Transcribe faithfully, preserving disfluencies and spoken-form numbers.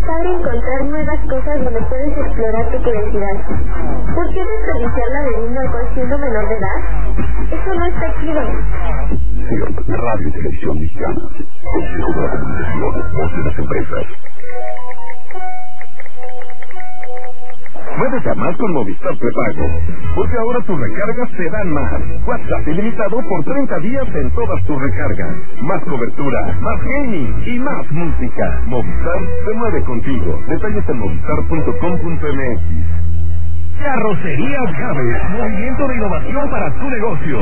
padre encontrar nuevas cosas donde puedes explorar tu curiosidad. ¿Por qué desperdiciar la bebida alcohol siendo menor de edad? Eso no está chido. C I R T, Radio y Televisión Mexicana. Consejo de la Comunicación, voz de las empresas. Puedes llamar con Movistar Prepago, porque ahora tus recargas te dan más. WhatsApp ilimitado por treinta días en todas tus recargas. Más cobertura, más gaming y más música. Movistar se mueve contigo. Detalles en movistar punto com punto m x. Carrocerías Gávez, movimiento de innovación para tu negocio.